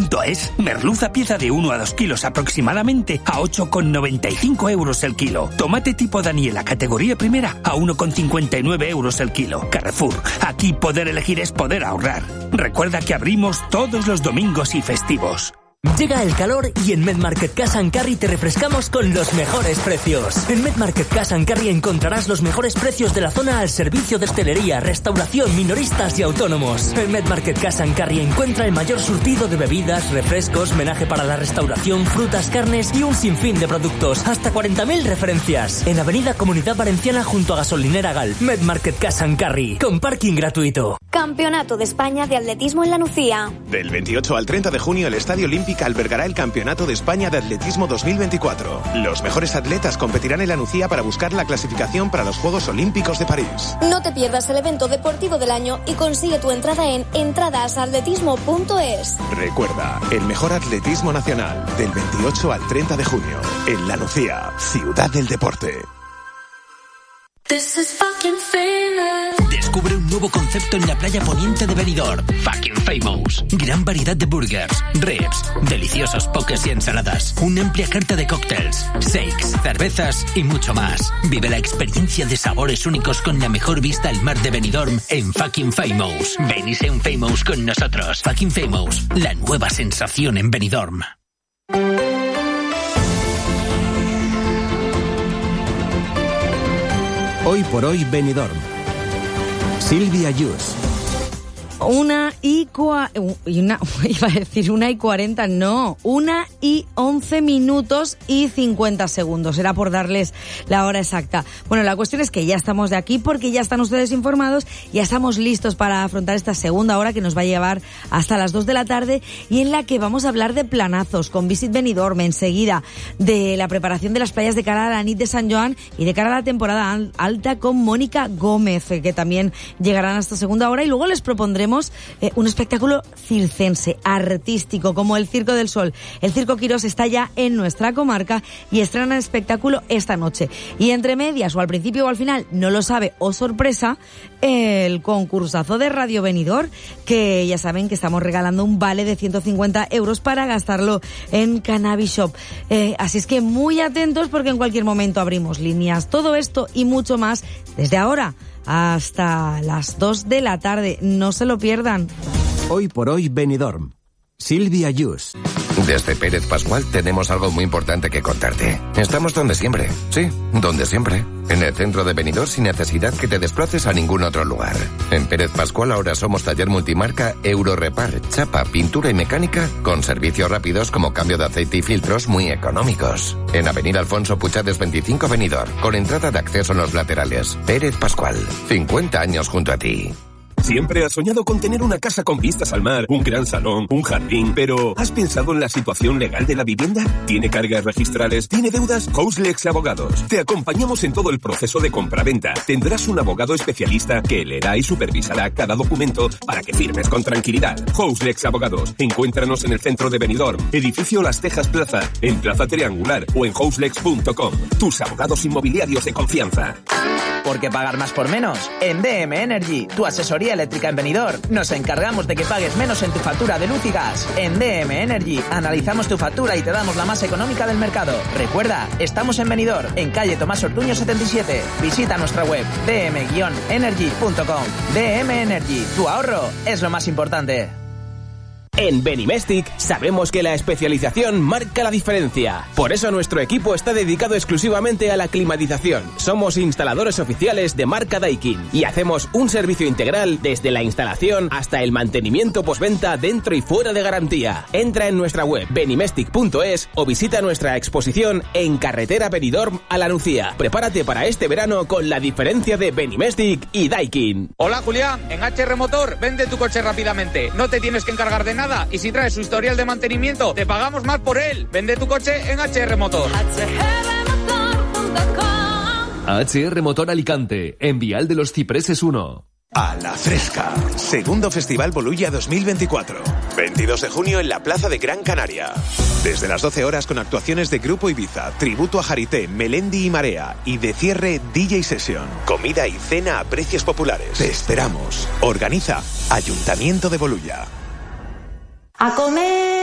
Merluza.es. Merluza pieza de 1 a 2 kilos aproximadamente a 8,95 euros el kilo. Tomate tipo Daniela categoría primera a 1,59 euros el kilo. Carrefour, aquí poder elegir es poder ahorrar. Recuerda que abrimos todos los domingos y festivos. Llega el calor y en MedMarket Cash & Carry te refrescamos con los mejores precios. En MedMarket Cash & Carry encontrarás los mejores precios de la zona al servicio de hostelería, restauración, minoristas y autónomos. En MedMarket Cash & Carry encuentra el mayor surtido de bebidas, refrescos, menaje para la restauración, frutas, carnes y un sinfín de productos. Hasta 40.000 referencias. En Avenida Comunidad Valenciana junto a Gasolinera Gal. MedMarket Cash & Carry. Con parking gratuito. Campeonato de España de Atletismo en La Nucía. Del 28 al 30 de junio el Estadio Olímpica albergará el Campeonato de España de Atletismo 2024. Los mejores atletas competirán en La Nucía para buscar la clasificación para los Juegos Olímpicos de París. No te pierdas el evento deportivo del año y consigue tu entrada en entradasatletismo.es. Recuerda, el mejor atletismo nacional del 28 al 30 de junio en La Nucía, ciudad del deporte. Descubre un nuevo concepto en la playa poniente de Benidorm. Fucking Famous. Gran variedad de burgers, ribs, deliciosos pokés y ensaladas. Una amplia carta de cócteles, shakes, cervezas y mucho más. Vive la experiencia de sabores únicos con la mejor vista al mar de Benidorm en Fucking Famous. Ven y sé un Famous con nosotros. Fucking Famous, la nueva sensación en Benidorm. Hoy por hoy Benidorm. Silvia Yus. 1:40, no, 1:11 y 50 segundos. Era por darles la hora exacta. Bueno, la cuestión es que ya estamos de aquí porque ya están ustedes informados, ya estamos listos para afrontar esta segunda hora que nos va a llevar hasta las 2 de la tarde y en la que vamos a hablar de planazos con Visit Benidorm enseguida, de la preparación de las playas de cara a la nit de San Joan y de cara a la temporada alta con Mónica Gómez, que también llegarán a esta segunda hora, y luego les propondremos un espectáculo circense, artístico, como el Circo del Sol. El Circo Quirós está ya en nuestra comarca y estrena el espectáculo esta noche. Y entre medias, o al principio o al final, no lo sabe, o sorpresa, el concursazo de Radio Benidorm, que ya saben que estamos regalando un vale de 150 euros para gastarlo en Cannabis Shop. Así es que muy atentos porque en cualquier momento abrimos líneas. Todo esto y mucho más desde ahora hasta las 2 de la tarde. No se lo pierdan. Hoy por hoy Benidorm. Silvia Yus. Desde Pérez Pascual tenemos algo muy importante que contarte. Estamos donde siempre. Sí, donde siempre. En el centro de Benidorm sin necesidad que te desplaces a ningún otro lugar. En Pérez Pascual ahora somos taller multimarca Eurorepar, chapa, pintura y mecánica con servicios rápidos como cambio de aceite y filtros muy económicos. En Avenida Alfonso Puchades 25 Benidorm, con entrada de acceso en los laterales. Pérez Pascual, 50 años junto a ti. Siempre has soñado con tener una casa con vistas al mar, un gran salón, un jardín, pero ¿has pensado en la situación legal de la vivienda? ¿Tiene cargas registrales? ¿Tiene deudas? Houselex Abogados. Te acompañamos en todo el proceso de compraventa. Tendrás un abogado especialista que leerá y supervisará cada documento para que firmes con tranquilidad. Houselex Abogados. Encuéntranos en el centro de Benidorm, edificio Las Tejas Plaza, en Plaza Triangular o en houselex.com. Tus abogados inmobiliarios de confianza. ¿Por qué pagar más por menos? En DM Energy, tu asesoría eléctrica en Benidorm, nos encargamos de que pagues menos en tu factura de luz y gas. En DM Energy, analizamos tu factura y te damos la más económica del mercado. Recuerda, estamos en Benidorm, en calle Tomás Ortuño 77. Visita nuestra web, dm-energy.com. DM Energy, tu ahorro es lo más importante. En Benimestic sabemos que la especialización marca la diferencia. Por eso nuestro equipo está dedicado exclusivamente a la climatización. Somos instaladores oficiales de marca Daikin y hacemos un servicio integral desde la instalación hasta el mantenimiento postventa dentro y fuera de garantía. Entra en nuestra web benimestic.es o visita nuestra exposición en carretera Benidorm a La Nucía. Prepárate para este verano con la diferencia de Benimestic y Daikin. Hola Julián, en HR Motor vende tu coche rápidamente. No te tienes que encargar de nada. Y si traes su historial de mantenimiento, te pagamos más por él. Vende tu coche en HR Motor. HR Motor Alicante, en Vial de los Cipreses 1. A la Fresca, segundo Festival Bolulla 2024. 22 de junio en la Plaza de Gran Canaria. Desde las 12 horas con actuaciones de Grupo Ibiza, tributo a Jarité, Melendi y Marea. Y de cierre, DJ Session. Comida y cena a precios populares. Te esperamos. Organiza Ayuntamiento de Bolulla. A comer